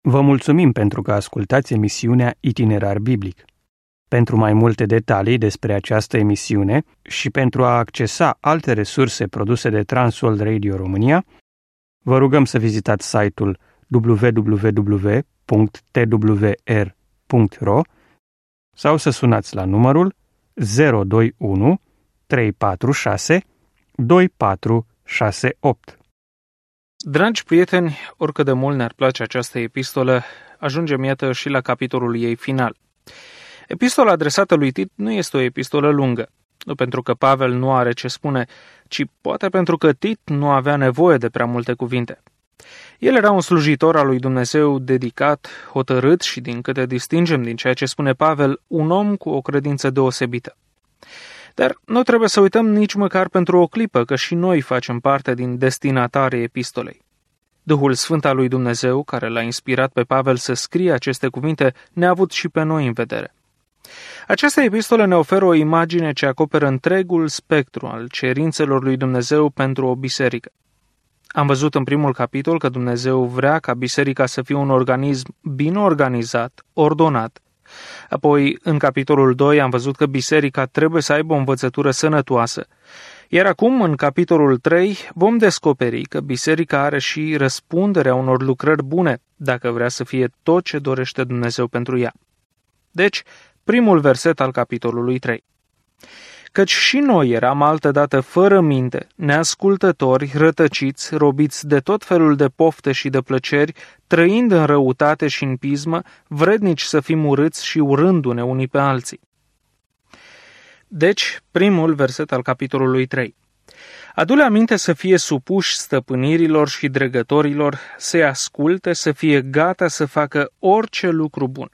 Vă mulțumim pentru că ascultați emisiunea Itinerar Biblic. Pentru mai multe detalii despre această emisiune și pentru a accesa alte resurse produse de Transworld Radio România, vă rugăm să vizitați site-ul www.twr.ro sau să sunați la numărul 021 346 2468. Dragi prieteni, oricât de mult ne-ar place această epistolă, ajungem iată și la capitolul ei final. Epistola adresată lui Tit nu este o epistolă lungă, nu pentru că Pavel nu are ce spune, ci poate pentru că Tit nu avea nevoie de prea multe cuvinte. El era un slujitor al lui Dumnezeu dedicat, hotărât și, din câte distingem din ceea ce spune Pavel, un om cu o credință deosebită. Dar nu trebuie să uităm nici măcar pentru o clipă că și noi facem parte din destinatarii epistolei. Duhul Sfânt al lui Dumnezeu, care l-a inspirat pe Pavel să scrie aceste cuvinte, ne-a avut și pe noi în vedere. Această epistolă ne oferă o imagine ce acoperă întregul spectru al cerințelor lui Dumnezeu pentru o biserică. Am văzut în primul capitol că Dumnezeu vrea ca biserica să fie un organism bine organizat, ordonat. Apoi, în capitolul 2, am văzut că biserica trebuie să aibă o învățătură sănătoasă. Iar acum, în capitolul 3, vom descoperi că biserica are și răspunderea unor lucrări bune, dacă vrea să fie tot ce dorește Dumnezeu pentru ea. Deci, primul verset al capitolului 3. Căci și noi eram altădată fără minte, neascultători, rătăciți, robiți de tot felul de pofte și de plăceri, trăind în răutate și în pismă, vrednici să fim urâți și urându-ne unii pe alții. Deci, primul verset al capitolului 3. Adu-le aminte să fie supuși stăpânirilor și dregătorilor, să-i asculte, să fie gata să facă orice lucru bun.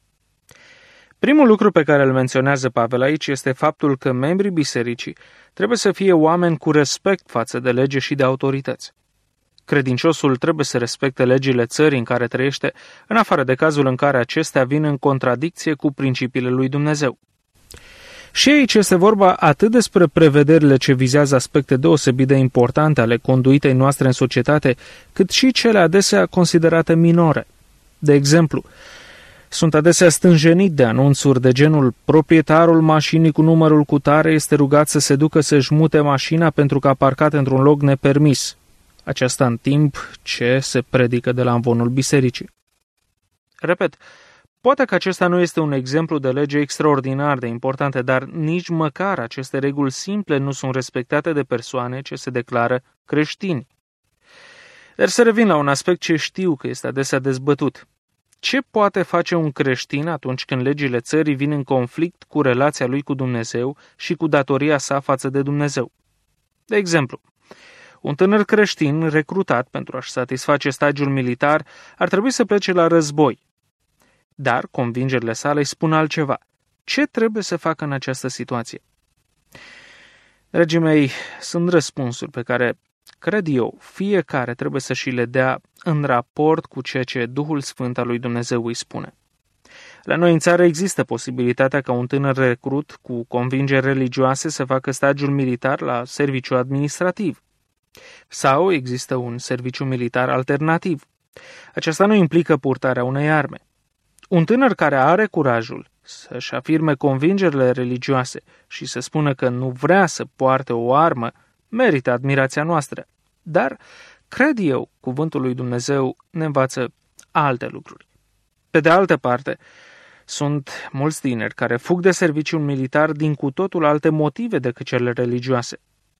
Primul lucru pe care îl menționează Pavel aici este faptul că membrii bisericii trebuie să fie oameni cu respect față de lege și de autorități. Credinciosul trebuie să respecte legile țării în care trăiește, în afară de cazul în care acestea vin în contradicție cu principiile lui Dumnezeu. Și aici este vorba atât despre prevederile ce vizează aspecte deosebit de importante ale conduitei noastre în societate, cât și cele adesea considerate minore. De exemplu, sunt adesea stânjenit de anunțuri de genul proprietarul mașinii cu numărul cutare este rugat să se ducă să-și mute mașina pentru că a parcat într-un loc nepermis. Aceasta în timp ce se predică de la amvonul bisericii. Repet, poate că acesta nu este un exemplu de lege extraordinar de importante, dar nici măcar aceste reguli simple nu sunt respectate de persoane ce se declară creștini. Dar să revin la un aspect ce știu că este adesea dezbătut. Ce poate face un creștin atunci când legile țării vin în conflict cu relația lui cu Dumnezeu și cu datoria sa față de Dumnezeu? De exemplu, un tânăr creștin recrutat pentru a-și satisface stagiul militar ar trebui să plece la război. Dar convingerile sale îi spun altceva. Ce trebuie să facă în această situație? Dragii mei, sunt răspunsuri pe care, cred eu, fiecare trebuie să și le dea în raport cu ceea ce Duhul Sfânt al lui Dumnezeu îi spune. La noi în țară există posibilitatea ca un tânăr recrut cu convingeri religioase să facă stagiul militar la serviciu administrativ. Sau există un serviciu militar alternativ. Aceasta nu implică purtarea unei arme. Un tânăr care are curajul să-și afirme convingerile religioase și să spună că nu vrea să poarte o armă, merită admirația noastră. Dar, cred eu, cuvântul lui Dumnezeu ne învață alte lucruri. Pe de altă parte, sunt mulți tineri care fug de serviciul militar din cu totul alte motive decât cele religioase.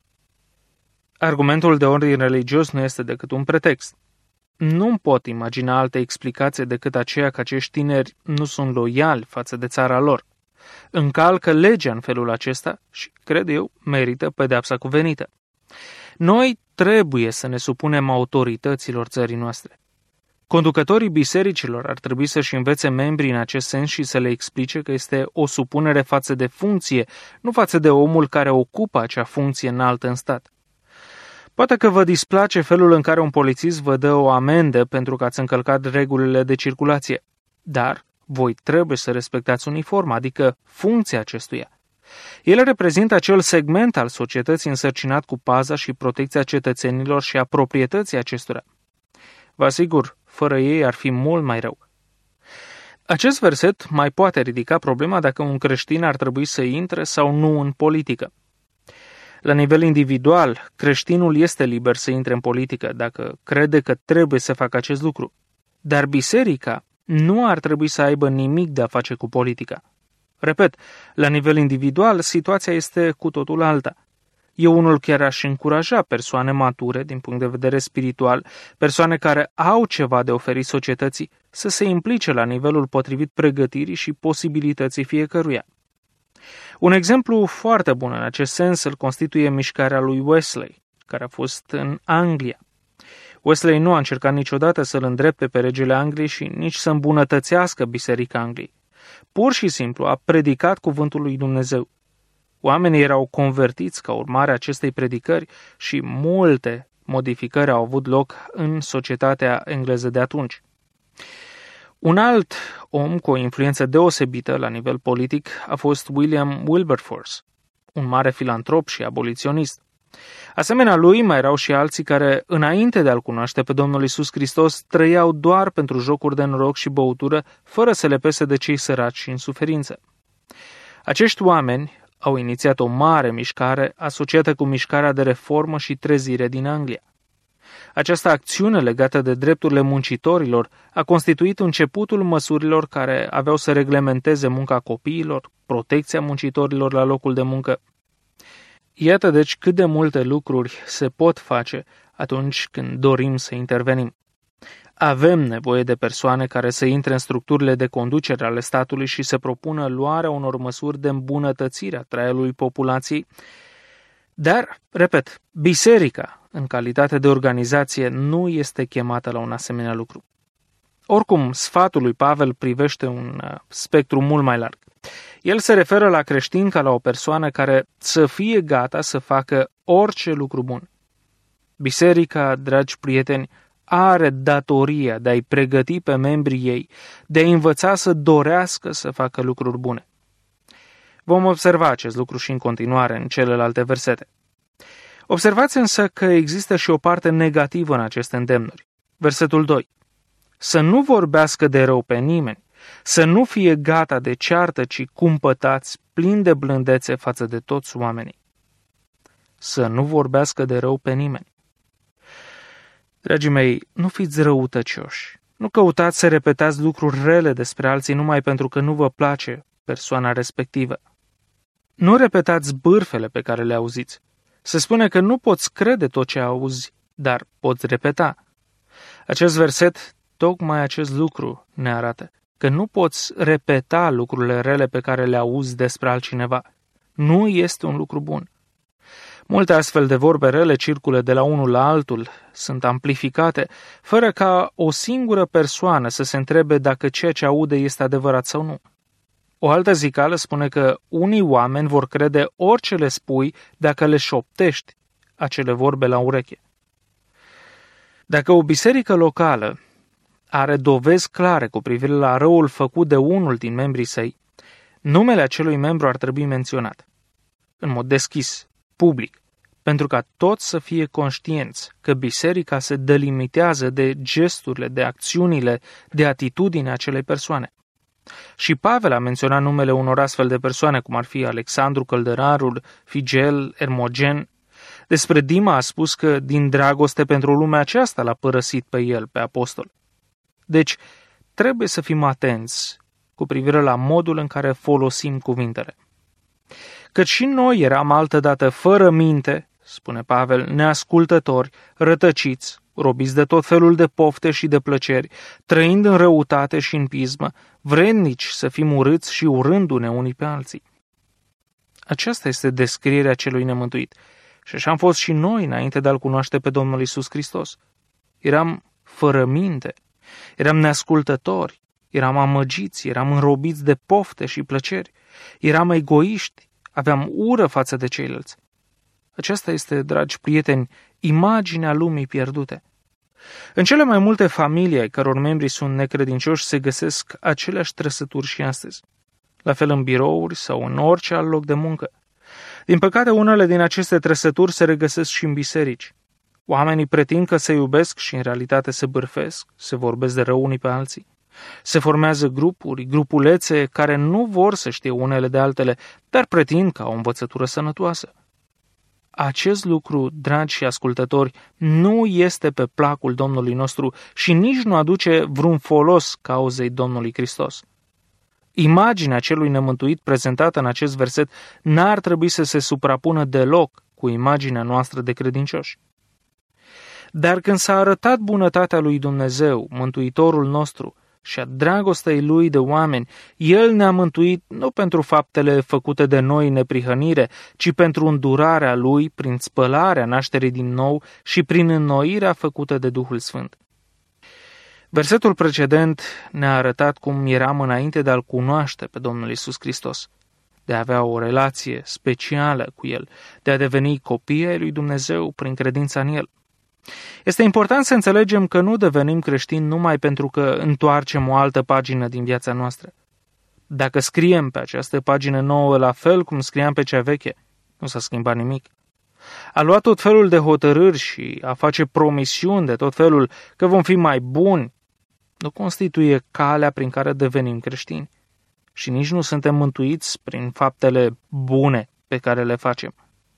Argumentul de ordin religios nu este decât un pretext. Nu-mi pot imagina alte explicații decât aceea că acești tineri nu sunt loiali față de țara lor. Încalcă legea în felul acesta și, cred eu, merită pedeapsa cuvenită. Noi trebuie să ne supunem autorităților țării noastre. Conducătorii bisericilor ar trebui să-și învețe membrii în acest sens și să le explice că este o supunere față de funcție, nu față de omul care ocupă acea funcție înaltă în stat. Poate că vă displace felul în care un polițist vă dă o amendă pentru că ați încălcat regulile de circulație, dar voi trebuie să respectați uniforma, adică funcția acestuia. El reprezintă acel segment al societății însărcinat cu paza și protecția cetățenilor și a proprietății acestora. Vă asigur, fără ei ar fi mult mai rău. Acest verset mai poate ridica problema dacă un creștin ar trebui să intre sau nu în politică. La nivel individual, creștinul este liber să intre în politică dacă crede că trebuie să facă acest lucru. Dar biserica nu ar trebui să aibă nimic de a face cu politica. Repet, la nivel individual, situația este cu totul alta. Eu unul chiar aș încuraja persoane mature din punct de vedere spiritual, persoane care au ceva de oferit societății, să se implice la nivelul potrivit pregătirii și posibilității fiecăruia. Un exemplu foarte bun în acest sens îl constituie mișcarea lui Wesley, care a fost în Anglia. Wesley nu a încercat niciodată să-l îndrepte pe regele Angliei și nici să îmbunătățească Biserica Angliei. Pur și simplu a predicat cuvântul lui Dumnezeu. Oamenii erau convertiți ca urmare a acestei predicări și multe modificări au avut loc în societatea engleză de atunci. Un alt om cu o influență deosebită la nivel politic a fost William Wilberforce, un mare filantrop și aboliționist. Asemenea lui, mai erau și alții care, înainte de a-L cunoaște pe Domnul Iisus Hristos, trăiau doar pentru jocuri de noroc și băutură, fără să le pese de cei săraci și în suferință. Acești oameni au inițiat o mare mișcare asociată cu mișcarea de reformă și trezire din Anglia. Această acțiune legată de drepturile muncitorilor a constituit începutul măsurilor care aveau să reglementeze munca copiilor, protecția muncitorilor la locul de muncă. Iată deci cât de multe lucruri se pot face atunci când dorim să intervenim. Avem nevoie de persoane care să intre în structurile de conducere ale statului și să propună luarea unor măsuri de îmbunătățire a traiului populației. Dar, repet, biserica, în calitate de organizație, nu este chemată la un asemenea lucru. Oricum, sfatul lui Pavel privește un spectru mult mai larg. El se referă la creștin ca la o persoană care să fie gata să facă orice lucru bun. Biserica, dragi prieteni, are datoria de a-i pregăti pe membrii ei, de a învăța să dorească să facă lucruri bune. Vom observa acest lucru și în continuare în celelalte versete. Observați însă că există și o parte negativă în aceste îndemnuri. Versetul 2. Să nu vorbească de rău pe nimeni, să nu fie gata de ceartă, ci cumpătați, plini de blândețe față de toți oamenii. Să nu vorbească de rău pe nimeni. Dragii mei, nu fiți răutăcioși. Nu căutați să repetați lucruri rele despre alții numai pentru că nu vă place persoana respectivă. Nu repetați bârfele pe care le auziți. Se spune că nu poți crede tot ce auzi, dar poți repeta. Acest verset, tocmai acest lucru ne arată, că nu poți repeta lucrurile rele pe care le auzi despre altcineva. Nu este un lucru bun. Multe astfel de vorbe rele circulă de la unul la altul, sunt amplificate, fără ca o singură persoană să se întrebe dacă ceea ce aude este adevărat sau nu. O altă zicală spune că unii oameni vor crede orice le spui dacă le șoptești acele vorbe la ureche. Dacă o biserică locală are dovezi clare cu privire la răul făcut de unul din membrii săi, numele acelui membru ar trebui menționat, în mod deschis, public, pentru ca toți să fie conștienți că biserica se delimitează de gesturile, de acțiunile, de atitudinea acelei persoane. Și Pavel a menționat numele unor astfel de persoane, cum ar fi Alexandru Căldărarul, Figel, Ermogen. Despre Dima a spus că din dragoste pentru lumea aceasta l-a părăsit pe el, pe apostol. Deci, trebuie să fim atenți cu privire la modul în care folosim cuvintele. Căci și noi eram altădată fără minte, spune Pavel, neascultători, rătăciți, robiți de tot felul de pofte și de plăceri, trăind în răutate și în pismă, vrednici să fim urâți și urându-ne unii pe alții. Aceasta este descrierea celui nemântuit. Și așa am fost și noi înainte de a-L cunoaște pe Domnul Iisus Hristos. Eram fără minte, eram neascultători, eram amăgiți, eram înrobiți de pofte și plăceri, eram egoiști, aveam ură față de ceilalți. Aceasta este, dragi prieteni, imaginea lumii pierdute. În cele mai multe familii ai căror membri sunt necredincioși se găsesc aceleași trăsături și astăzi, la fel în birouri sau în orice alt loc de muncă. Din păcate, unele din aceste trăsături se regăsesc și în biserici. Oamenii pretind că se iubesc și în realitate se bârfesc, se vorbesc de rău unii pe alții. Se formează grupuri, grupulețe care nu vor să știe unele de altele, dar pretind că au o învățătură sănătoasă. Acest lucru, dragi ascultători, nu este pe placul Domnului nostru și nici nu aduce vreun folos cauzei Domnului Hristos. Imaginea celui nemântuit prezentată în acest verset n-ar trebui să se suprapună deloc cu imaginea noastră de credincioși. Dar când s-a arătat bunătatea lui Dumnezeu, Mântuitorul nostru, și a dragostei lui de oameni, El ne-a mântuit nu pentru faptele făcute de noi în neprihănire, ci pentru îndurarea Lui prin spălarea nașterii din nou și prin înnoirea făcută de Duhul Sfânt. Versetul precedent ne-a arătat cum eram înainte de a-L cunoaște pe Domnul Iisus Hristos, de a avea o relație specială cu El, de a deveni copii ai lui Dumnezeu prin credința în El. Este important să înțelegem că nu devenim creștini numai pentru că întoarcem o altă pagină din viața noastră. Dacă scriem pe această pagină nouă la fel cum scriam pe cea veche, nu s-a schimbat nimic. A lua tot felul de hotărâri și a face promisiuni de tot felul că vom fi mai buni nu constituie calea prin care devenim creștini și nici nu suntem mântuiți prin faptele bune pe care le facem.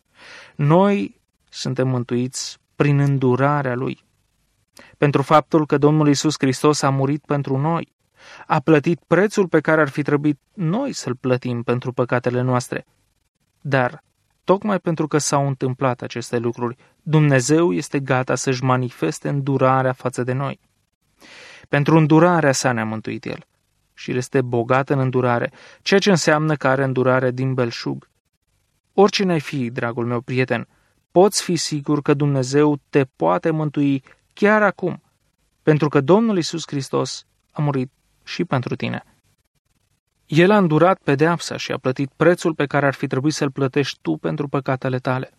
Noi suntem mântuiți prin îndurarea Lui, pentru faptul că Domnul Iisus Hristos a murit pentru noi, a plătit prețul pe care ar fi trebuit noi să-L plătim pentru păcatele noastre. Dar, tocmai pentru că s-au întâmplat aceste lucruri, Dumnezeu este gata să-și manifeste îndurarea față de noi. Pentru îndurarea sa ne-a mântuit El și este bogat în îndurare, ceea ce înseamnă că are îndurare din belșug. Oricine ai fi, dragul meu prieten, poți fi sigur că Dumnezeu te poate mântui chiar acum, pentru că Domnul Iisus Hristos a murit și pentru tine. El a îndurat pedeapsa și a plătit prețul pe care ar fi trebuit să-l plătești tu pentru păcatele tale.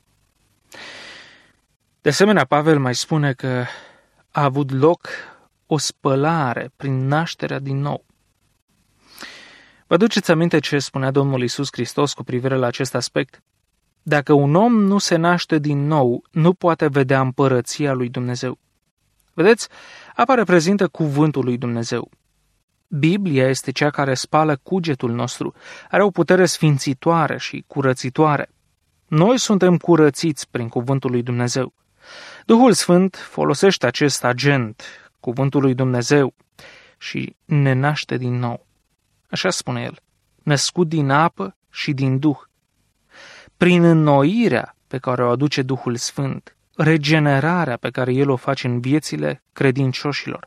De asemenea, Pavel mai spune că a avut loc o spălare prin nașterea din nou. Vă duceți aminte ce spunea Domnul Iisus Hristos cu privire la acest aspect? Dacă un om nu se naște din nou, nu poate vedea împărăția lui Dumnezeu. Vedeți, apa reprezintă cuvântul lui Dumnezeu. Biblia este cea care spală cugetul nostru, are o putere sfințitoare și curățitoare. Noi suntem curățiți prin cuvântul lui Dumnezeu. Duhul Sfânt folosește acest agent, cuvântul lui Dumnezeu, și ne naște din nou. Așa spune el, născut din apă și din Duh. Prin înnoirea pe care o aduce Duhul Sfânt, regenerarea pe care El o face în viețile credincioșilor.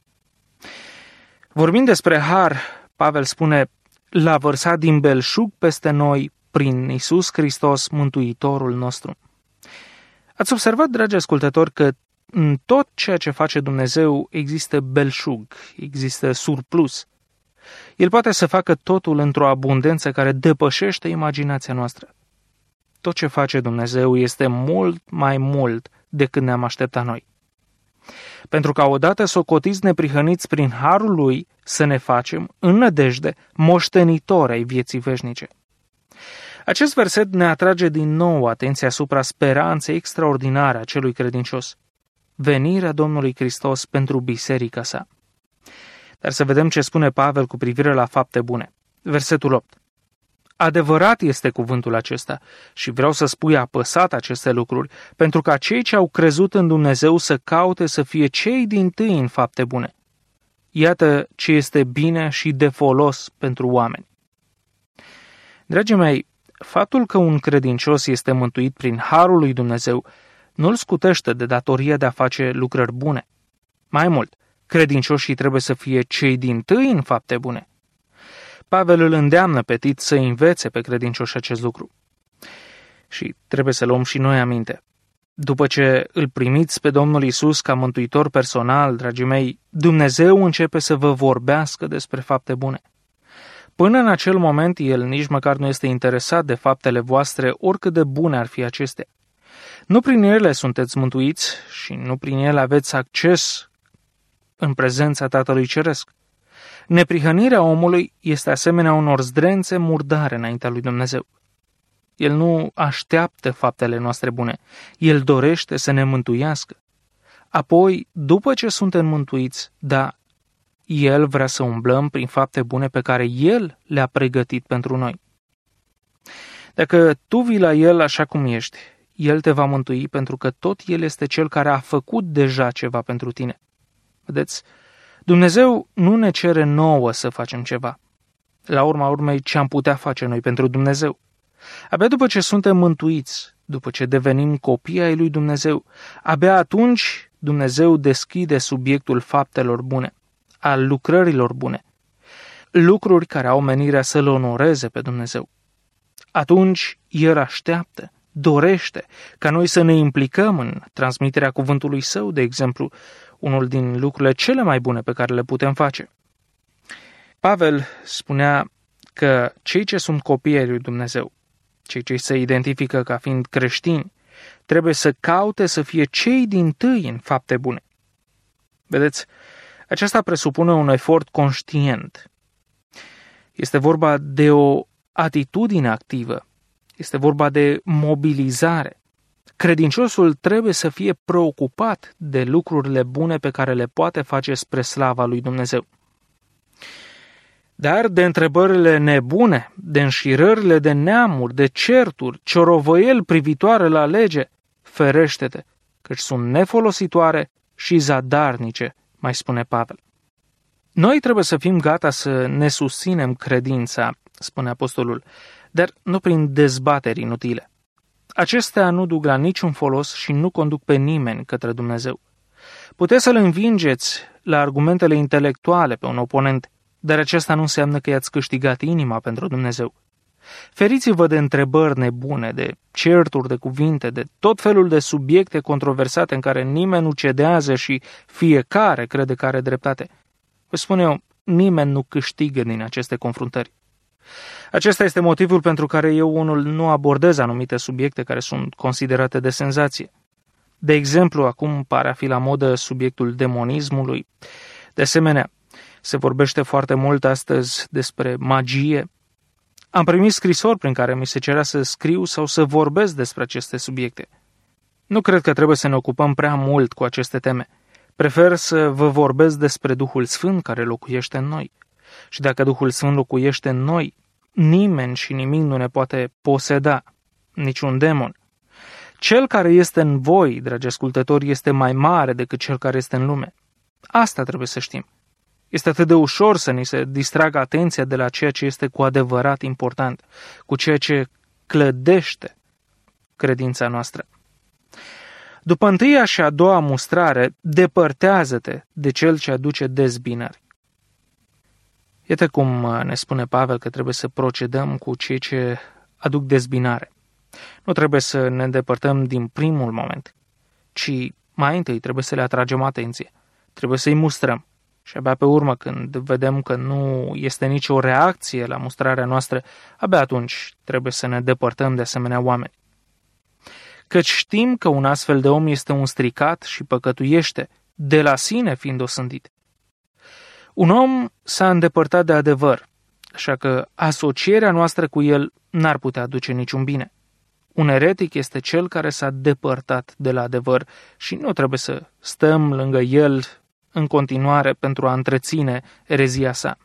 Vorbind despre har, Pavel spune, l-a vărsat din belșug peste noi prin Iisus Hristos, Mântuitorul nostru. Ați observat, dragi ascultători, că în tot ceea ce face Dumnezeu există belșug, există surplus. El poate să facă totul într-o abundență care depășește imaginația noastră. Tot ce face Dumnezeu este mult mai mult decât ne-am așteptat noi. Pentru ca odată socotiți neprihăniți prin harul Lui să ne facem, în nădejde, moștenitori ai vieții veșnice. Acest verset ne atrage din nou atenția asupra speranței extraordinare a celui credincios, venirea Domnului Hristos pentru biserica sa. Dar să vedem ce spune Pavel cu privire la fapte bune. Versetul 8. Adevărat este cuvântul acesta și vreau să spui apăsat aceste lucruri, pentru ca cei ce au crezut în Dumnezeu să caute să fie cei dintâi în fapte bune. Iată ce este bine și de folos pentru oameni. Dragii mei, faptul că un credincios este mântuit prin harul lui Dumnezeu nu îl scutește de datoria de a face lucrări bune. Mai mult, credincioșii trebuie să fie cei dintâi în fapte bune. Pavel îl îndeamnă pe Tit să învețe pe credincioși acest lucru. Și trebuie să luăm și noi aminte. După ce îl primiți pe Domnul Iisus ca mântuitor personal, dragii mei, Dumnezeu începe să vă vorbească despre fapte bune. Până în acel moment, El nici măcar nu este interesat de faptele voastre, oricât de bune ar fi acestea. Nu prin ele sunteți mântuiți și nu prin ele aveți acces în prezența Tatălui Ceresc. Neprihănirea omului este asemenea unor zdrențe murdare înaintea lui Dumnezeu. El nu așteaptă faptele noastre bune. El dorește să ne mântuiască. Apoi, după ce suntem mântuiți, da, El vrea să umblăm prin fapte bune pe care El le-a pregătit pentru noi. Dacă tu vii la El așa cum ești, El te va mântui pentru că tot El este Cel care a făcut deja ceva pentru tine. Vedeți? Dumnezeu nu ne cere nouă să facem ceva. La urma urmei, ce am putea face noi pentru Dumnezeu? Abia după ce suntem mântuiți, după ce devenim copii ai lui Dumnezeu, abia atunci Dumnezeu deschide subiectul faptelor bune, al lucrărilor bune, lucruri care au menirea să-L onoreze pe Dumnezeu. Atunci El așteaptă, dorește ca noi să ne implicăm în transmiterea cuvântului Său, de exemplu, unul din lucrurile cele mai bune pe care le putem face. Pavel spunea că cei ce sunt copii ai lui Dumnezeu, cei ce se identifică ca fiind creștini, trebuie să caute să fie cei dintâi în fapte bune. Vedeți, aceasta presupune un efort conștient. Este vorba de o atitudine activă, este vorba de mobilizare. Credinciosul trebuie să fie preocupat de lucrurile bune pe care le poate face spre slava lui Dumnezeu. Dar de întrebările nebune, de înșirările de neamuri, de certuri, ciorovăieli privitoare la lege, ferește-te, căci sunt nefolositoare și zadarnice, mai spune Pavel. Noi trebuie să fim gata să ne susținem credința, spune apostolul, dar nu prin dezbateri inutile. Acestea nu duc la niciun folos și nu conduc pe nimeni către Dumnezeu. Puteți să-l învingeți la argumentele intelectuale pe un oponent, dar aceasta nu înseamnă că i-ați câștigat inima pentru Dumnezeu. Feriți-vă de întrebări nebune, de certuri de cuvinte, de tot felul de subiecte controversate în care nimeni nu cedează și fiecare crede că are dreptate. Vă spun eu, nimeni nu câștigă din aceste confruntări. Acesta este motivul pentru care eu unul nu abordez anumite subiecte care sunt considerate de senzație. De exemplu, acum pare a fi la modă subiectul demonismului. De asemenea, se vorbește foarte mult astăzi despre magie. Am primit scrisori prin care mi se cerea să scriu sau să vorbesc despre aceste subiecte. Nu cred că trebuie să ne ocupăm prea mult cu aceste teme. Prefer să vă vorbesc despre Duhul Sfânt care locuiește în noi. Și dacă Duhul Sfânt locuiește în noi, nimeni și nimic nu ne poate poseda, niciun demon. Cel care este în voi, dragi ascultători, este mai mare decât cel care este în lume. Asta trebuie să știm. Este atât de ușor să ni se distragă atenția de la ceea ce este cu adevărat important, cu ceea ce clădește credința noastră. După întâia și a doua mustrare, depărtează-te de cel ce aduce dezbinări. Iată cum ne spune Pavel că trebuie să procedăm cu cei ce aduc dezbinare. Nu trebuie să ne îndepărtăm din primul moment, ci mai întâi trebuie să le atragem atenție. Trebuie să-i mustrăm. Și abia pe urmă, când vedem că nu este nicio reacție la mustrarea noastră, abia atunci trebuie să ne depărtăm de asemenea oameni. Căci știm că un astfel de om este un stricat și păcătuiește, de la sine fiind osândit. Un om s-a îndepărtat de adevăr, așa că asocierea noastră cu el n-ar putea aduce niciun bine. Un eretic este cel care s-a depărtat de la adevăr și nu trebuie să stăm lângă el în continuare pentru a întreține erezia sa.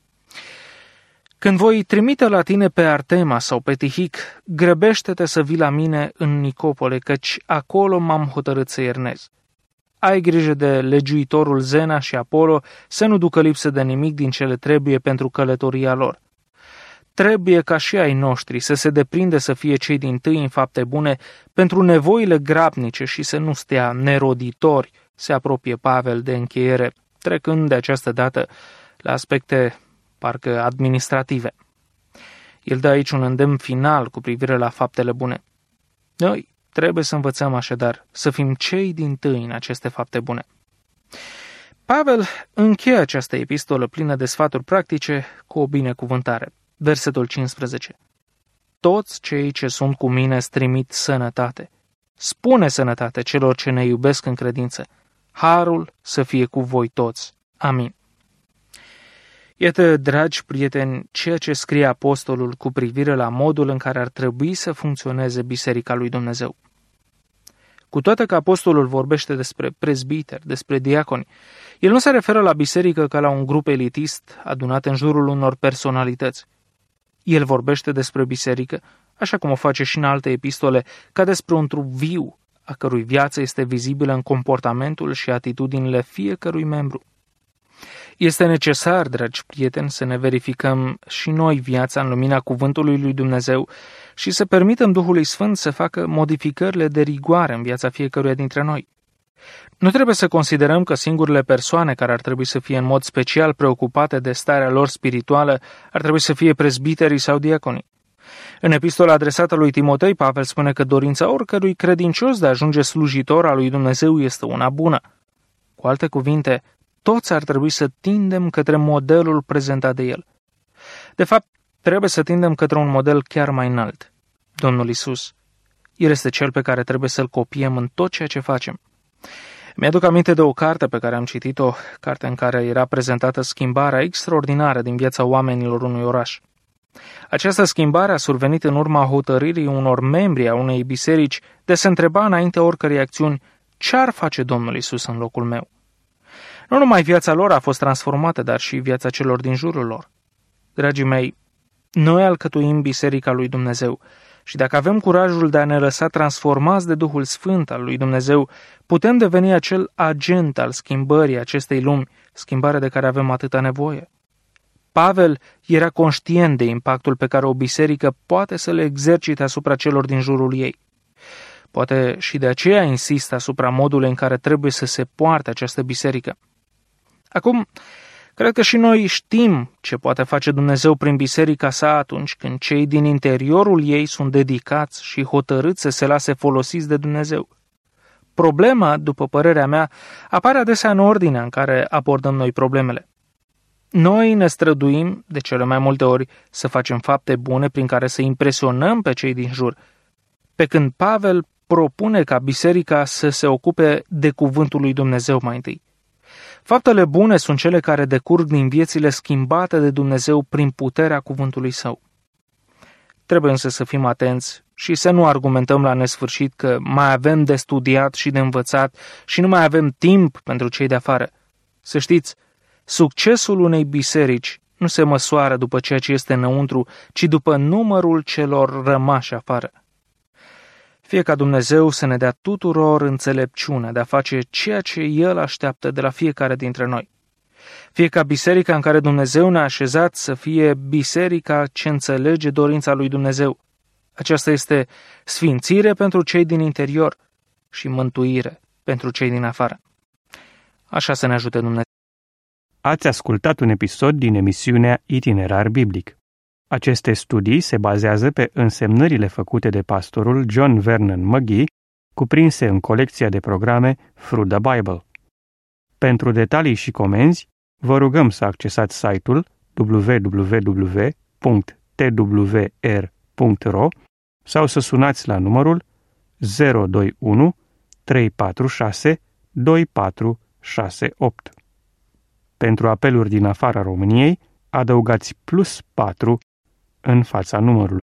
Când voi trimite la tine pe Artema sau pe Tihic, grăbește-te să vii la mine în Nicopole, căci acolo m-am hotărât să iernez. Ai grijă de legiuitorul Zena și Apollo să nu ducă lipsă de nimic din ce le trebuie pentru călătoria lor. Trebuie ca și ai noștri să se deprinde să fie cei dintâi în fapte bune pentru nevoile grabnice și să nu stea neroditori, se apropie Pavel de încheiere, trecând de această dată la aspecte parcă administrative. El dă aici un îndemn final cu privire la faptele bune. Noi trebuie să învățăm așadar să fim cei dintâi în aceste fapte bune. Pavel încheie această epistolă plină de sfaturi practice cu o binecuvântare. Versetul 15. Toți cei ce sunt cu mine trimit sănătate. Spune sănătate celor ce ne iubesc în credință. Harul să fie cu voi toți. Amin. Iată, dragi prieteni, ceea ce scrie apostolul cu privire la modul în care ar trebui să funcționeze Biserica lui Dumnezeu. Cu toate că apostolul vorbește despre prezbiteri, despre diaconi, el nu se referă la biserică ca la un grup elitist adunat în jurul unor personalități. El vorbește despre biserică, așa cum o face și în alte epistole, ca despre un trup viu, a cărui viață este vizibilă în comportamentul și atitudinile fiecărui membru. Este necesar, dragi prieteni, să ne verificăm și noi viața în lumina cuvântului lui Dumnezeu și să permitem Duhului Sfânt să facă modificările de rigoare în viața fiecăruia dintre noi. Nu trebuie să considerăm că singurele persoane care ar trebui să fie în mod special preocupate de starea lor spirituală ar trebui să fie prezbiterii sau diaconii. În epistola adresată lui Timotei, Pavel spune că dorința oricărui credincios de a ajunge slujitor al lui Dumnezeu este una bună. Cu alte cuvinte, toți ar trebui să tindem către modelul prezentat de el. De fapt, trebuie să tindem către un model chiar mai înalt, Domnul Isus. El este cel pe care trebuie să-l copiem în tot ceea ce facem. Mi-aduc aminte de o carte pe care am citit-o, carte în care era prezentată schimbarea extraordinară din viața oamenilor unui oraș. Această schimbare a survenit în urma hotărârii unor membri a unei biserici de a se întreba înainte oricărei acțiuni ce ar face Domnul Isus în locul meu. Nu numai viața lor a fost transformată, dar și viața celor din jurul lor. Dragii mei, noi alcătuim Biserica lui Dumnezeu și dacă avem curajul de a ne lăsa transformați de Duhul Sfânt al lui Dumnezeu, putem deveni acel agent al schimbării acestei lumi, schimbare de care avem atâta nevoie. Pavel era conștient de impactul pe care o biserică poate să le exercite asupra celor din jurul ei. Poate și de aceea insistă asupra modului în care trebuie să se poarte această biserică. Acum, cred că și noi știm ce poate face Dumnezeu prin biserica sa atunci când cei din interiorul ei sunt dedicați și hotărâți să se lase folosiți de Dumnezeu. Problema, după părerea mea, apare adesea în ordinea în care abordăm noi problemele. Noi ne străduim, de cele mai multe ori, să facem fapte bune prin care să impresionăm pe cei din jur, pe când Pavel propune ca biserica să se ocupe de cuvântul lui Dumnezeu mai întâi. Faptele bune sunt cele care decurg din viețile schimbate de Dumnezeu prin puterea cuvântului său. Trebuie însă să fim atenți și să nu argumentăm la nesfârșit că mai avem de studiat și de învățat și nu mai avem timp pentru cei de afară. Să știți, succesul unei biserici nu se măsoară după ceea ce este înăuntru, ci după numărul celor rămași afară. Fie ca Dumnezeu să ne dea tuturor înțelepciunea de a face ceea ce El așteaptă de la fiecare dintre noi. Fie ca biserica în care Dumnezeu ne-a așezat să fie biserica ce înțelege dorința lui Dumnezeu. Aceasta este sfințire pentru cei din interior și mântuire pentru cei din afară. Așa să ne ajute Dumnezeu. Ați ascultat un episod din emisiunea Itinerar Biblic. Aceste studii se bazează pe însemnările făcute de pastorul John Vernon McGee, cuprinse în colecția de programe Through the Bible. Pentru detalii și comenzi, vă rugăm să accesați site-ul www.twr.ro sau să sunați la numărul 021 346 2468. Pentru apeluri din afara României, adăugați +4 în fața numărului.